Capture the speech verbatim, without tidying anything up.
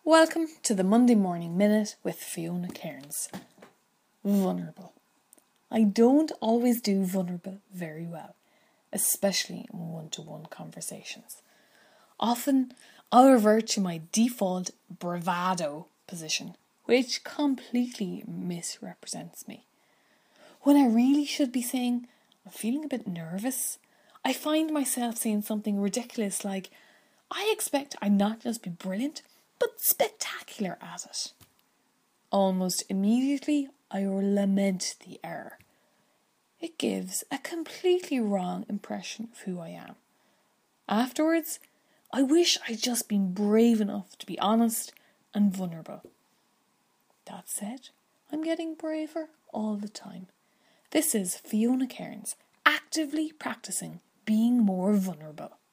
Welcome to the Monday Morning Minute with Fiona Cairns. Vulnerable. I don't always do vulnerable very well, especially in one-to-one conversations. Often, I'll revert to my default bravado position, which completely misrepresents me. When I really should be saying, I'm feeling a bit nervous, I find myself saying something ridiculous like, I expect I not just be brilliant, but spectacular at it. Almost immediately, I lament the error. It gives a completely wrong impression of who I am. Afterwards, I wish I'd just been brave enough to be honest and vulnerable. That said, I'm getting braver all the time. This is Fiona Cairns, actively practicing being more vulnerable.